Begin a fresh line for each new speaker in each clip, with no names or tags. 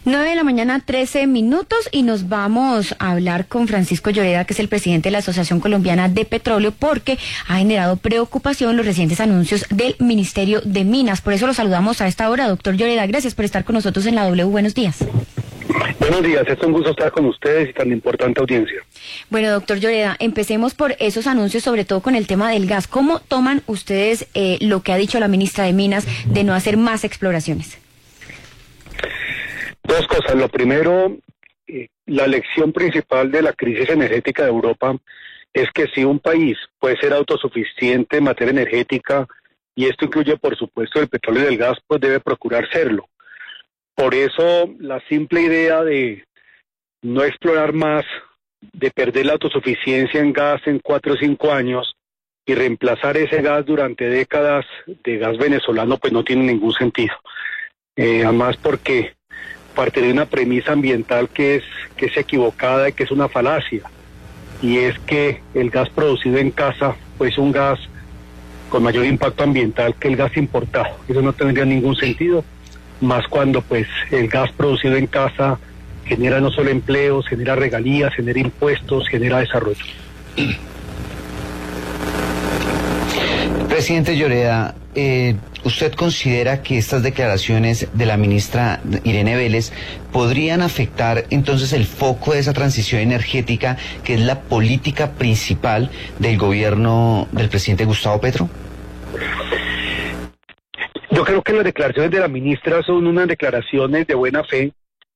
9 de la mañana, 13 minutos, y nos vamos a hablar con Francisco Lloreda, que es el presidente de la Asociación Colombiana de Petróleo, porque ha generado preocupación los recientes anuncios del Ministerio de Minas. Por eso lo saludamos a esta hora, doctor Lloreda. Gracias por estar con nosotros en la W. Buenos días.
Buenos días, es un gusto estar con ustedes y tan importante audiencia.
Bueno, doctor Lloreda, empecemos por esos anuncios, sobre todo con el tema del gas. ¿Cómo toman ustedes lo que ha dicho la ministra de Minas de no hacer más exploraciones?
Dos cosas. Lo primero, la lección principal de la crisis energética de Europa es que si un país puede ser autosuficiente en materia energética, y esto incluye por supuesto el petróleo y el gas, pues debe procurar serlo. Por eso la simple idea de no explorar más, de perder la autosuficiencia en gas en 4 o 5 años y reemplazar ese gas durante décadas de gas venezolano, pues no tiene ningún sentido. Además porque parte de una premisa ambiental que es equivocada y que es una falacia, y es que el gas producido en casa pues es un gas con mayor impacto ambiental que el gas importado. Eso no tendría ningún sentido, más cuando pues el gas producido en casa genera no solo empleos, genera regalías, genera impuestos, genera desarrollo.
Presidente Lloreda, ¿usted considera que estas declaraciones de la ministra Irene Vélez podrían afectar entonces el foco de esa transición energética, que es la política principal del gobierno del presidente Gustavo Petro?
Yo creo que las declaraciones de la ministra son unas declaraciones de buena fe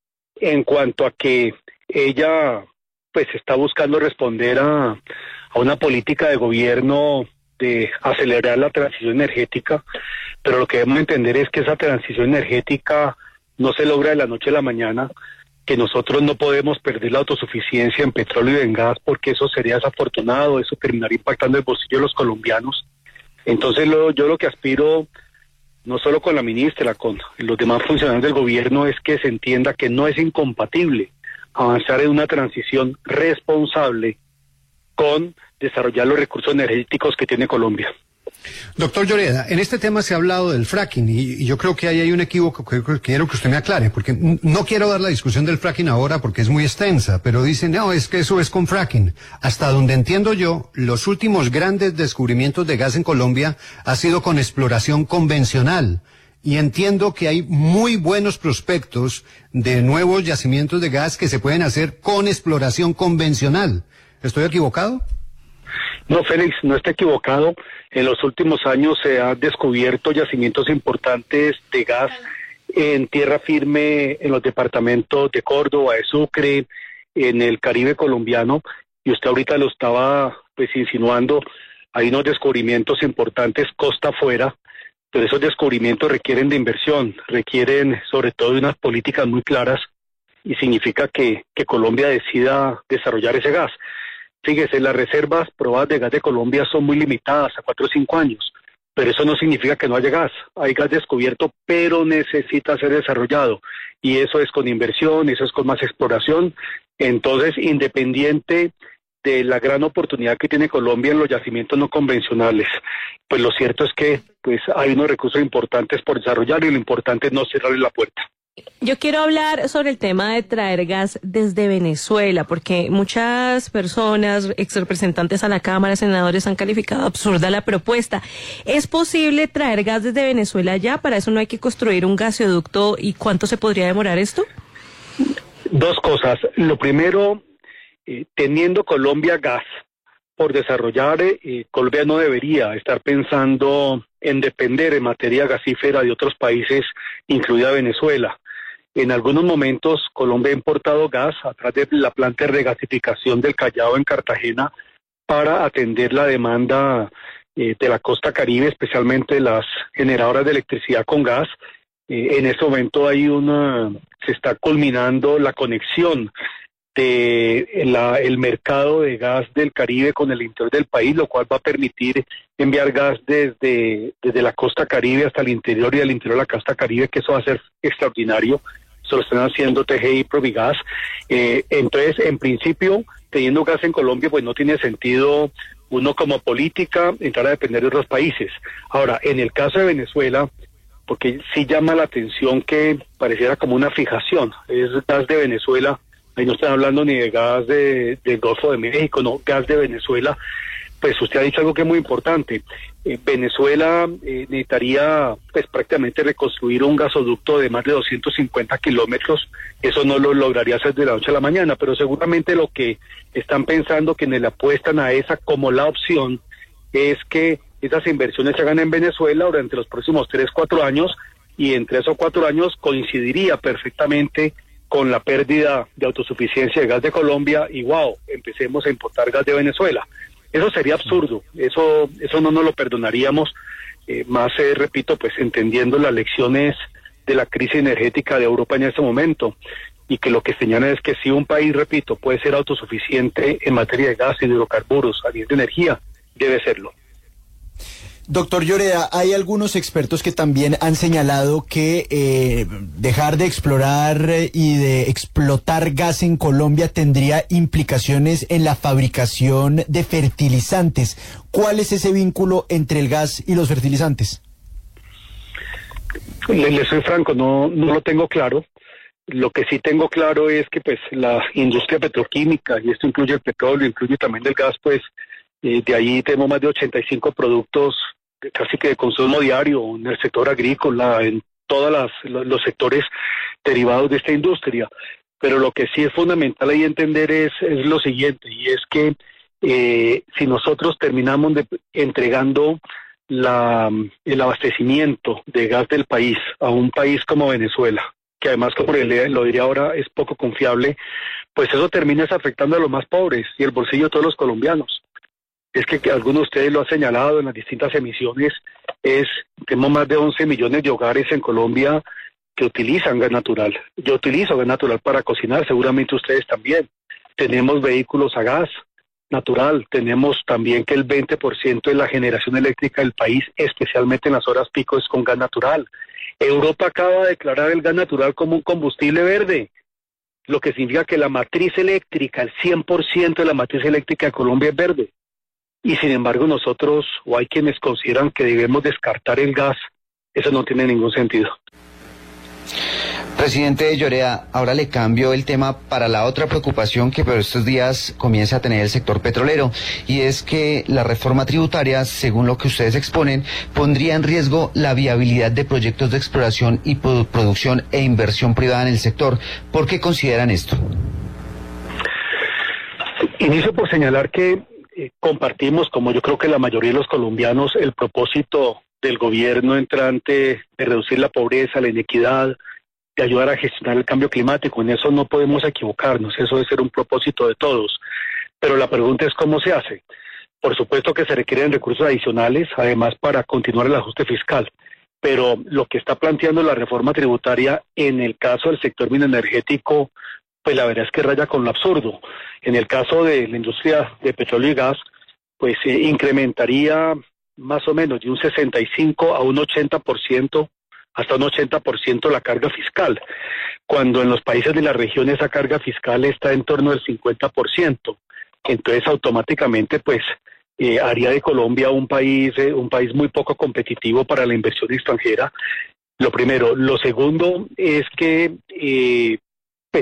en cuanto a que ella pues está buscando responder a una política de gobierno de acelerar la transición energética, pero lo que debemos entender es que esa transición energética no se logra de la noche a la mañana, que nosotros no podemos perder la autosuficiencia en petróleo y en gas, porque eso sería desafortunado, eso terminaría impactando el bolsillo de los colombianos. Entonces yo lo que aspiro, no solo con la ministra, con los demás funcionarios del gobierno, es que se entienda que no es incompatible avanzar en una transición responsable con desarrollar los recursos energéticos que tiene Colombia.
Doctor Lloreda, en este tema se ha hablado del fracking y yo creo que ahí hay un equívoco que quiero que usted me aclare, porque no quiero dar la discusión del fracking ahora porque es muy extensa, pero dicen, no, es que eso es con fracking. Hasta donde entiendo yo, los últimos grandes descubrimientos de gas en Colombia ha sido con exploración convencional. Y entiendo que hay muy buenos prospectos de nuevos yacimientos de gas que se pueden hacer con exploración convencional. ¿Estoy equivocado?
No, Félix, no está equivocado. En los últimos años se han descubierto yacimientos importantes de gas en tierra firme en los departamentos de Córdoba, de Sucre, en el Caribe colombiano, y usted ahorita lo estaba pues insinuando. Hay unos descubrimientos importantes costa afuera, pero esos descubrimientos requieren de inversión, requieren sobre todo de unas políticas muy claras, y significa que Colombia decida desarrollar ese gas. Fíjese, las reservas probadas de gas de Colombia son muy limitadas, a 4 o 5 años, pero eso no significa que no haya gas. Hay gas descubierto, pero necesita ser desarrollado, y eso es con inversión, eso es con más exploración. Entonces, independiente de la gran oportunidad que tiene Colombia en los yacimientos no convencionales, pues lo cierto es que pues hay unos recursos importantes por desarrollar, y lo importante es no cerrarle la puerta.
Yo quiero hablar sobre el tema de traer gas desde Venezuela, porque muchas personas, ex representantes a la Cámara, senadores, han calificado absurda la propuesta. ¿Es posible traer gas desde Venezuela ya? ¿Para eso no hay que construir un gasoducto? ¿Y cuánto se podría demorar esto?
Dos cosas. Lo primero, teniendo Colombia gas por desarrollar, Colombia no debería estar pensando en depender en materia gasífera de otros países, incluida Venezuela. En algunos momentos Colombia ha importado gas a través de la planta de regasificación del Callao en Cartagena para atender la demanda de la costa Caribe, especialmente las generadoras de electricidad con gas. En este momento se está culminando la conexión de el mercado de gas del Caribe con el interior del país, lo cual va a permitir enviar gas desde la costa Caribe hasta el interior y del interior de la costa Caribe, que eso va a ser extraordinario. Eso lo están haciendo TGI y Provigas. Entonces, en principio, teniendo gas en Colombia, pues no tiene sentido uno como política entrar a depender de otros países. Ahora, en el caso de Venezuela, porque sí llama la atención que pareciera como una fijación. Es gas de Venezuela, ahí no están hablando ni de gas del Golfo de México, no, gas de Venezuela. Pues usted ha dicho algo que es muy importante. Venezuela necesitaría pues prácticamente reconstruir un gasoducto de más de 250 kilómetros. Eso no lo lograría hacer de la noche a la mañana, pero seguramente lo que están pensando, quienes le apuestan a esa como la opción, es que esas inversiones se hagan en Venezuela durante los próximos 3-4 años, y en 3 o 4 años coincidiría perfectamente con la pérdida de autosuficiencia de gas de Colombia, y empecemos a importar gas de Venezuela. Eso sería absurdo, eso no nos lo perdonaríamos, repito, pues entendiendo las lecciones de la crisis energética de Europa en este momento, y que lo que señala es que si un país, repito, puede ser autosuficiente en materia de gas y de hidrocarburos, a nivel de energía, debe serlo.
Doctor Lloreda, hay algunos expertos que también han señalado que dejar de explorar y de explotar gas en Colombia tendría implicaciones en la fabricación de fertilizantes. ¿Cuál es ese vínculo entre el gas y los fertilizantes?
Le soy franco, no lo tengo claro. Lo que sí tengo claro es que pues la industria petroquímica, y esto incluye el petróleo, incluye también el gas, pues de ahí tenemos más de 85 productos casi que de consumo diario en el sector agrícola, en todos los sectores derivados de esta industria. Pero lo que sí es fundamental ahí entender es lo siguiente, y es que si nosotros terminamos entregando el abastecimiento de gas del país a un país como Venezuela, que además, como lo diría ahora, es poco confiable, pues eso termina afectando a los más pobres y el bolsillo de todos los colombianos. Es que algunos de ustedes lo han señalado en las distintas emisiones, tenemos más de 11 millones de hogares en Colombia que utilizan gas natural. Yo utilizo gas natural para cocinar, seguramente ustedes también. Tenemos vehículos a gas natural, tenemos también que el 20% de la generación eléctrica del país, especialmente en las horas pico, es con gas natural. Europa acaba de declarar el gas natural como un combustible verde, lo que significa que la matriz eléctrica, el 100% de la matriz eléctrica de Colombia es verde. Y sin embargo nosotros, o hay quienes consideran que debemos descartar el gas, eso no tiene ningún sentido.
Presidente Lloreda, ahora le cambio el tema para la otra preocupación que por estos días comienza a tener el sector petrolero, y es que la reforma tributaria, según lo que ustedes exponen, pondría en riesgo la viabilidad de proyectos de exploración y producción e inversión privada en el sector. ¿Por qué consideran esto?
Inicio por señalar que compartimos, como yo creo que la mayoría de los colombianos, el propósito del gobierno entrante de reducir la pobreza, la inequidad, de ayudar a gestionar el cambio climático. En eso no podemos equivocarnos, eso debe ser un propósito de todos. Pero la pregunta es cómo se hace. Por supuesto que se requieren recursos adicionales, además, para continuar el ajuste fiscal. Pero lo que está planteando la reforma tributaria en el caso del sector minenergético, pues la verdad es que raya con lo absurdo. En el caso de la industria de petróleo y gas, pues incrementaría más o menos de un 65 a un 80%, hasta un 80% la carga fiscal, cuando en los países de la región esa carga fiscal está en torno del 50%. Entonces automáticamente pues haría de Colombia un país muy poco competitivo para la inversión extranjera. Lo primero. Lo segundo es que pues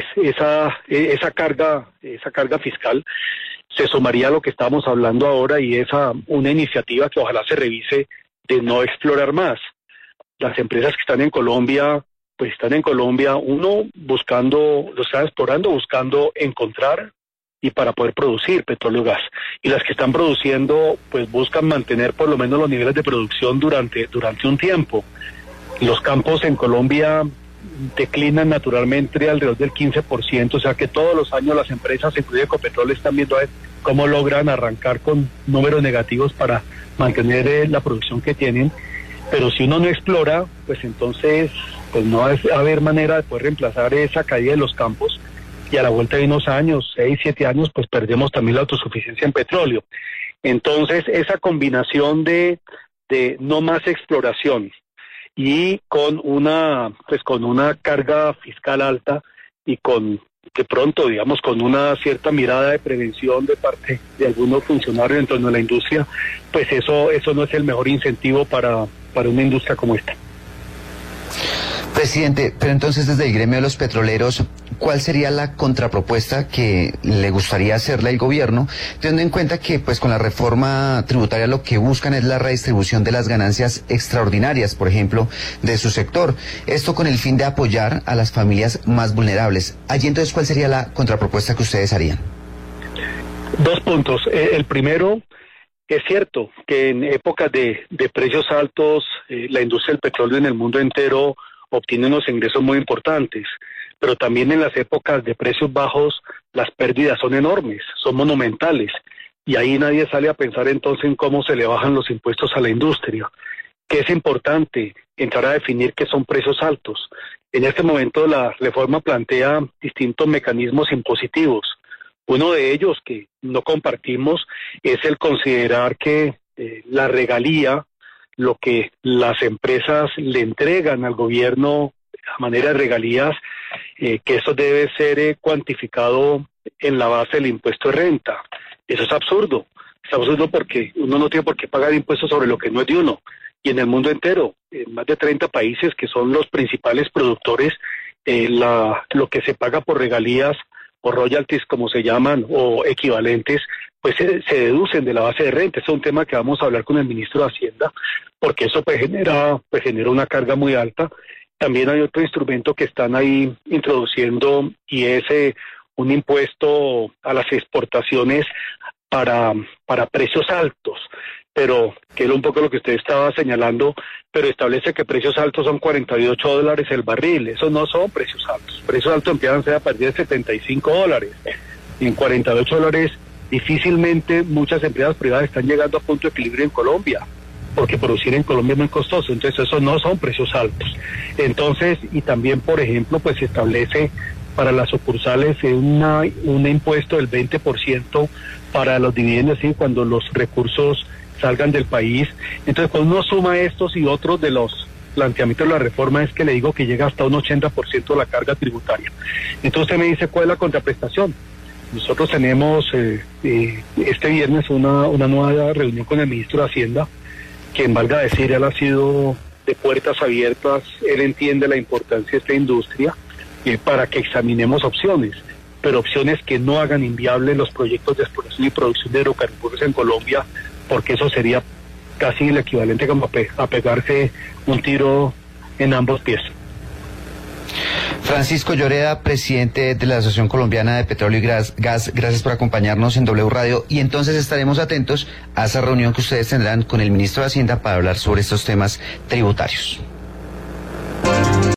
esa carga fiscal se sumaría a lo que estamos hablando ahora, y es a una iniciativa que ojalá se revise de no explorar más. Las empresas que están en Colombia, pues están en Colombia, lo están explorando, buscando encontrar y para poder producir petróleo y gas. Y las que están produciendo, pues buscan mantener por lo menos los niveles de producción durante un tiempo. Los campos en Colombia declinan naturalmente alrededor del 15%, o sea que todos los años las empresas, incluido Ecopetrol, están viendo a ver cómo logran arrancar con números negativos para mantener la producción que tienen. Pero si uno no explora, pues entonces pues no va a haber manera de poder reemplazar esa caída de los campos, y a la vuelta de unos años, 6, 7 años, pues perdemos también la autosuficiencia en petróleo. Entonces esa combinación de no más exploración y con una carga fiscal alta, y con con una cierta mirada de prevención de parte de algunos funcionarios en torno a la industria, pues eso no es el mejor incentivo para una industria como esta.
Presidente, pero entonces desde el gremio de los petroleros, ¿cuál sería la contrapropuesta que le gustaría hacerle al gobierno, teniendo en cuenta que pues con la reforma tributaria lo que buscan es la redistribución de las ganancias extraordinarias, por ejemplo, de su sector? Esto con el fin de apoyar a las familias más vulnerables. Allí entonces, ¿cuál sería la contrapropuesta que ustedes harían?
2 puntos. El primero, es cierto que en épocas de precios altos, la industria del petróleo en el mundo entero obtiene unos ingresos muy importantes, pero también en las épocas de precios bajos las pérdidas son enormes, son monumentales, y ahí nadie sale a pensar entonces en cómo se le bajan los impuestos a la industria. Que es importante entrar a definir qué son precios altos. En este momento la reforma plantea distintos mecanismos impositivos. Uno de ellos que no compartimos es el considerar que la regalía, lo que las empresas le entregan al gobierno a manera de regalías, que eso debe ser cuantificado en la base del impuesto de renta. Eso es absurdo. Es absurdo porque uno no tiene por qué pagar impuestos sobre lo que no es de uno. Y en el mundo entero, en más de 30 países que son los principales productores, lo que se paga por regalías o royalties, como se llaman, o equivalentes, pues se deducen de la base de renta. Es un tema que vamos a hablar con el ministro de Hacienda, porque eso genera una carga muy alta. También hay otro instrumento que están ahí introduciendo, y es un impuesto a las exportaciones para precios altos, pero que es un poco lo que usted estaba señalando, pero establece que precios altos son $48 el barril. Esos no son precios altos. Precios altos empiezan a ser a partir de $75. Y en $48 difícilmente muchas empresas privadas están llegando a punto de equilibrio en Colombia, porque producir en Colombia es muy costoso. Entonces esos no son precios altos. Entonces, y también, por ejemplo, pues se establece para las sucursales un impuesto del 20% para los dividendos, ¿sí?, cuando los recursos salgan del país. Entonces, cuando uno suma estos y otros de los planteamientos de la reforma, es que le digo que llega hasta un 80% de la carga tributaria. Entonces usted me dice, ¿cuál es la contraprestación? Nosotros tenemos este viernes una nueva reunión con el ministro de Hacienda, que, valga decir, él ha sido de puertas abiertas. Él entiende la importancia de esta industria, para que examinemos opciones, pero opciones que no hagan inviables los proyectos de exploración y producción de hidrocarburos en Colombia, porque eso sería casi el equivalente como a pegarse un tiro en ambos pies.
Francisco Lloreda, presidente de la Asociación Colombiana de Petróleo y Gas, gracias por acompañarnos en W Radio, y entonces estaremos atentos a esa reunión que ustedes tendrán con el ministro de Hacienda para hablar sobre estos temas tributarios.